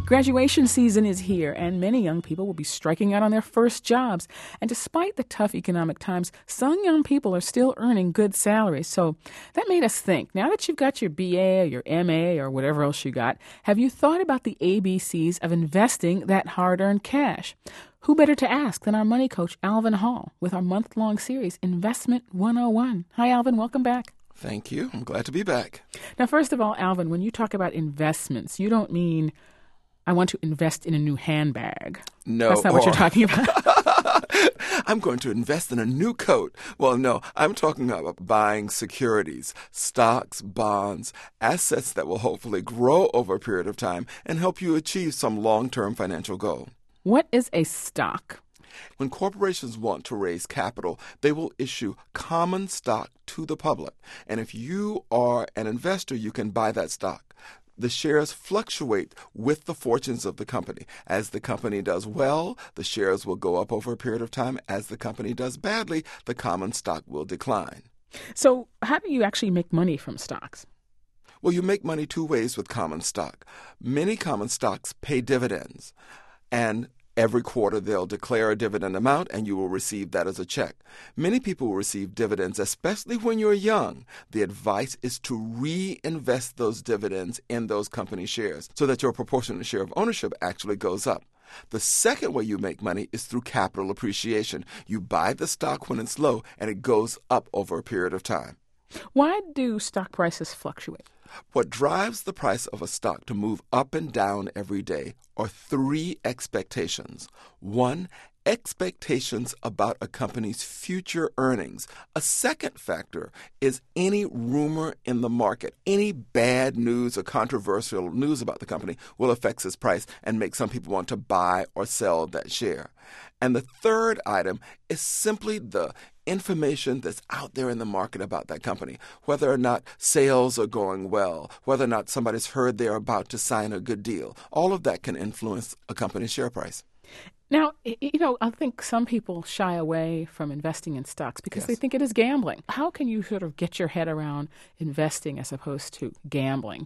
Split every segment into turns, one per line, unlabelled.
Graduation season is here, and many young people will be striking out on their first jobs. And despite the tough economic times, some young people are still earning good salaries. So that made us think, now that you've got your BA or your MA or whatever else you got, have you thought about the ABCs of investing that hard-earned cash? Who better to ask than our money coach, Alvin Hall, with our month-long series, Investment 101. Hi, Alvin. Welcome back.
Thank you. I'm glad to be back.
Now, first of all, Alvin, when you talk about investments, you don't mean I want to invest in a new handbag.
No.
That's not what you're talking about.
I'm going to invest in a new coat. Well, no, I'm talking about buying securities, stocks, bonds, assets that will hopefully grow over a period of time and help you achieve some long-term financial goal.
What is a stock?
When corporations want to raise capital, they will issue common stock to the public. And if you are an investor, you can buy that stock. The shares fluctuate with the fortunes of the company. As the company does well, the shares will go up over a period of time. As the company does badly, the common stock will decline.
So how do you actually make money from stocks?
Well, you make money two ways with common stock. Many common stocks pay dividends, and every quarter they'll declare a dividend amount and you will receive that as a check. Many people will receive dividends, especially when you're young. The advice is to reinvest those dividends in those company shares so that your proportionate share of ownership actually goes up. The second way you make money is through capital appreciation. You buy the stock when it's low and it goes up over a period of time.
Why do stock prices fluctuate?
What drives the price of a stock to move up and down every day are three expectations. One, expectations about a company's future earnings. A second factor is any rumor in the market. Any bad news or controversial news about the company will affect its price and make some people want to buy or sell that share. And the third item is simply the information that's out there in the market about that company, whether or not sales are going well, whether or not somebody's heard they're about to sign a good deal. All of that can influence a company's share price.
Now, I think some people shy away from investing in stocks because they
Yes.
think it is gambling. How can you sort of get your head around investing as opposed to gambling?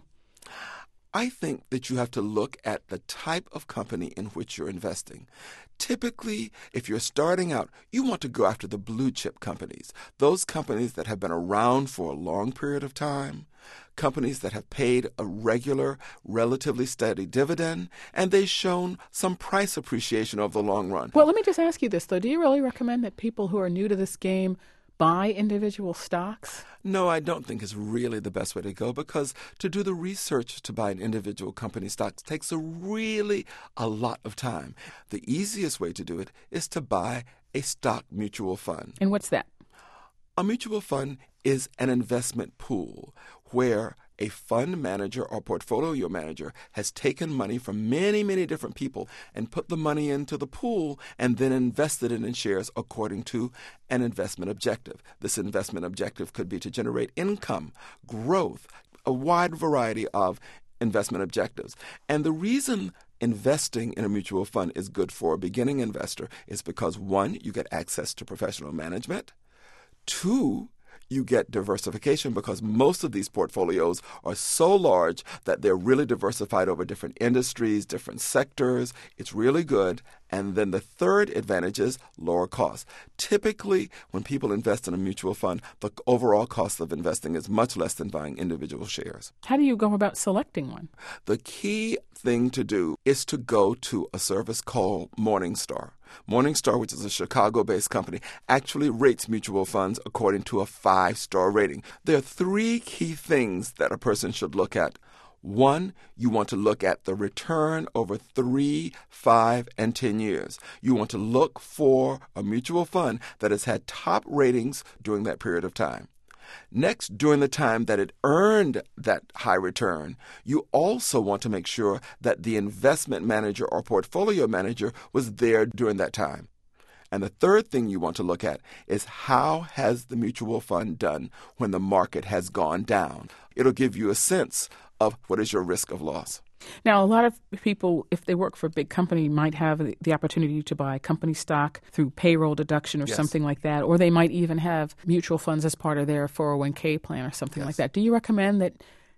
I think that you have to look at the type of company in which you're investing. Typically, if you're starting out, you want to go after the blue chip companies, those companies that have been around for a long period of time, companies that have paid a regular, relatively steady dividend, and they've shown some price appreciation over the long run.
Well, let me just ask you this, though. Do you really recommend that people who are new to this game buy individual stocks?
No, I don't think it's really the best way to go because to do the research to buy an individual company stocks takes a lot of time. The easiest way to do it is to buy a stock mutual fund.
And what's that?
A mutual fund is an investment pool where a fund manager or portfolio manager has taken money from many, many different people and put the money into the pool and then invested it in shares according to an investment objective. This investment objective could be to generate income, growth, a wide variety of investment objectives. And the reason investing in a mutual fund is good for a beginning investor is because, one, you get access to professional management. Two, you get diversification because most of these portfolios are so large that they're really diversified over different industries, different sectors. It's really good. And then the third advantage is lower costs. Typically, when people invest in a mutual fund, the overall cost of investing is much less than buying individual shares.
How do you go about selecting one?
The key thing to do is to go to a service called Morningstar. Morningstar, which is a Chicago-based company, actually rates mutual funds according to a 5-star rating. There are three key things that a person should look at. One, you want to look at the return over 3, 5, and 10 years. You want to look for a mutual fund that has had top ratings during that period of time. Next, during the time that it earned that high return, you also want to make sure that the investment manager or portfolio manager was there during that time. And the third thing you want to look at is how has the mutual fund done when the market has gone down. It'll give you a sense of what is your risk of loss.
Now, a lot of people, if they work for a big company, might have the opportunity to buy company stock through payroll deduction or
Yes.
something like that, or they might even have mutual funds as part of their 401k plan or something
Yes.
like that. Do you recommend that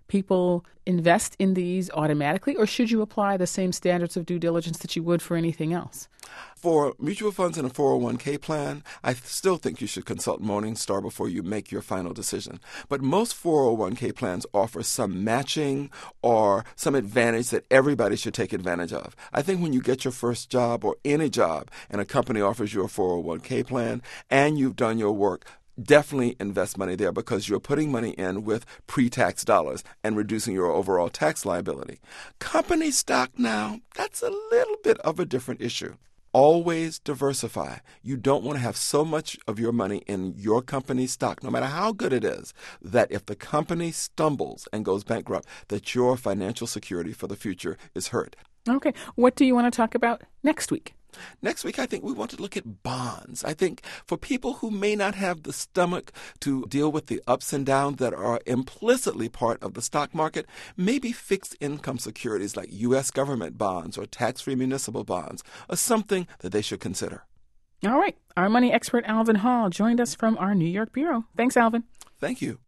people invest in these automatically, or should you apply the same standards of due diligence that you would for anything else?
For mutual funds and a 401k plan, I still think you should consult Morningstar before you make your final decision. But most 401k plans offer some matching or some advantage that everybody should take advantage of. I think when you get your first job or any job and a company offers you a 401k plan and you've done your work, definitely invest money there because you're putting money in with pre-tax dollars and reducing your overall tax liability. Company stock now, that's a little bit of a different issue. Always diversify. You don't want to have so much of your money in your company's stock, no matter how good it is, that if the company stumbles and goes bankrupt, that your financial security for the future is hurt.
Okay. What do you want to talk about next week?
Next week, I think we want to look at bonds. I think for people who may not have the stomach to deal with the ups and downs that are implicitly part of the stock market, maybe fixed income securities like U.S. government bonds or tax-free municipal bonds are something that they should consider.
All right. Our money expert, Alvin Hall, joined us from our New York bureau. Thanks, Alvin.
Thank you.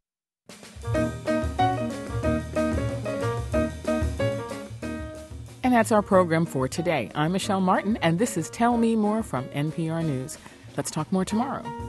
And that's our program for today. I'm Michelle Martin, and this is Tell Me More from NPR News. Let's talk more tomorrow.